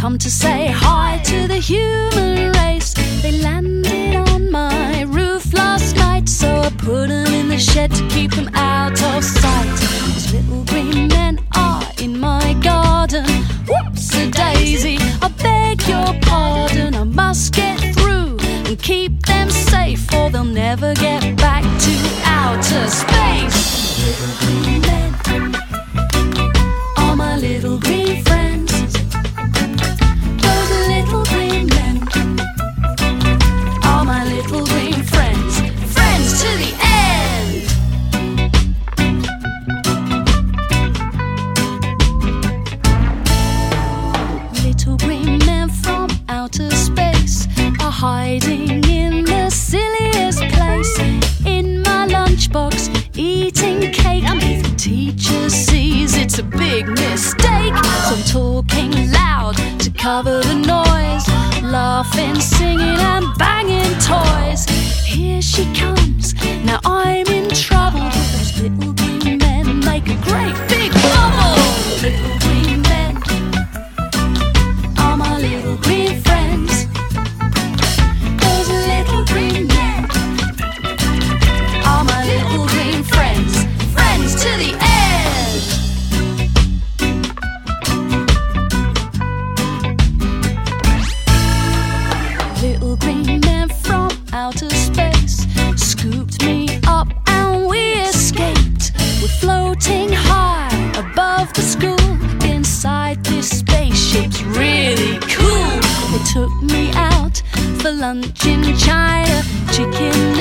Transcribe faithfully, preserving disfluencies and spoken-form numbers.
come to say hi to the human race. They landed on my roof last night, so I put them in the shed to keep them out of sight. Those little green men are in my garden. Whoops-a-daisy, I beg your pardon. I must get through and keep them safe, or they'll never get back to outer space. Little green men are my little green friends. Those little green men are my little green friends. Friends to the end. Little green men from outer space are hiding in the silliest place. In my lunchbox, eating cake. And if the teacher sees, it's a big mistake. So I'm talking loud to cover the noise, laughing, singing and banging toys. Here she comes, now I'm in trouble. Those little green men make a great big bubble. Little green men are my little green friends. Those little green men are my little green friends. Friends to the end. Little green men from outer space scooped me up and we escaped. We're floating high above the school. Inside this spaceship's really cool. They took me out for lunch in China. Chicken